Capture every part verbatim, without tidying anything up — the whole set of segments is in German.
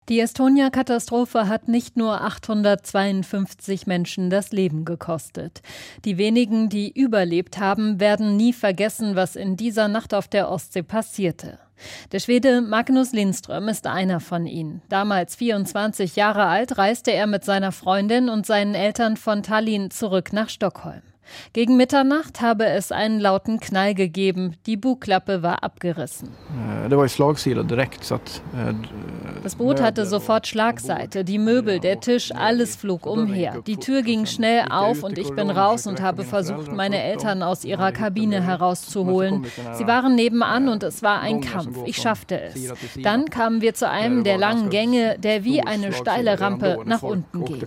Die Estonia-Katastrophe hat nicht nur achthundertzweiundfünfzig Menschen das Leben gekostet. Die wenigen, die überlebt haben, werden nie vergessen, was in dieser Nacht auf der Ostsee passierte. Der Schwede Magnus Lindström ist einer von ihnen. Damals vierundzwanzig Jahre alt, reiste er mit seiner Freundin und seinen Eltern von Tallinn zurück nach Stockholm. Gegen Mitternacht habe es einen lauten Knall gegeben. Die Bugklappe war abgerissen. Das Boot hatte sofort Schlagseite. Die Möbel, der Tisch, alles flog umher. Die Tür ging schnell auf und ich bin raus und habe versucht, meine Eltern aus ihrer Kabine herauszuholen. Sie waren nebenan und es war ein Kampf. Ich schaffte es. Dann kamen wir zu einem der langen Gänge, der wie eine steile Rampe nach unten ging.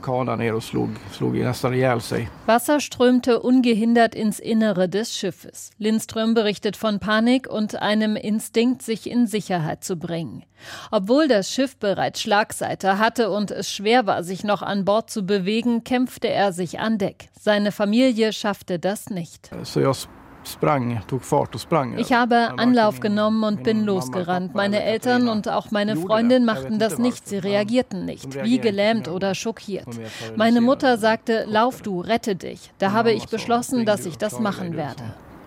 Wasser strömte ungehindert ins Innere des Schiffes. Lindström berichtet von Panik und einem Instinkt, sich in Sicherheit zu bringen. Obwohl das Schiff bereits Schlagseite hatte und es schwer war, sich noch an Bord zu bewegen, kämpfte er sich an Deck. Seine Familie schaffte das nicht. Ich habe Anlauf genommen und bin losgerannt. Meine Eltern und auch meine Freundin machten das nicht. Sie reagierten nicht, wie gelähmt oder schockiert. Meine Mutter sagte, lauf du, rette dich. Da habe ich beschlossen, dass ich das machen werde.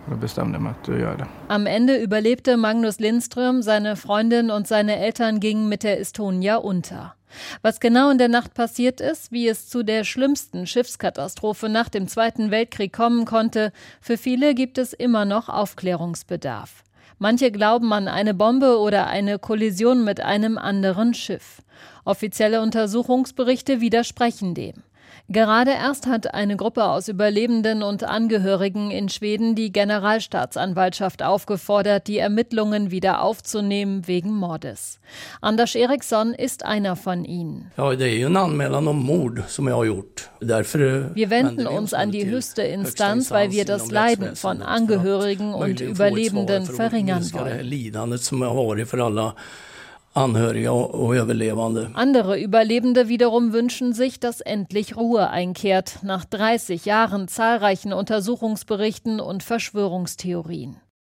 Am Ende überlebte Magnus Lindström, seine Freundin und seine Eltern gingen mit der Estonia unter. Was genau in der Nacht passiert ist, wie es zu der schlimmsten Schiffskatastrophe nach dem Zweiten Weltkrieg kommen konnte, für viele gibt es immer noch Aufklärungsbedarf. Manche glauben an eine Bombe oder eine Kollision mit einem anderen Schiff. Offizielle Untersuchungsberichte widersprechen dem. Gerade erst hat eine Gruppe aus Überlebenden und Angehörigen in Schweden die Generalstaatsanwaltschaft aufgefordert, die Ermittlungen wieder aufzunehmen wegen Mordes. Anders Eriksson ist einer von ihnen. Wir wenden uns an die höchste Instanz, weil wir das Leiden von Angehörigen und Überlebenden verringern wollen. Andere Überlebende wiederum wünschen sich, dass endlich Ruhe einkehrt, nach dreißig Jahren zahlreichen Untersuchungsberichten und Verschwörungstheorien.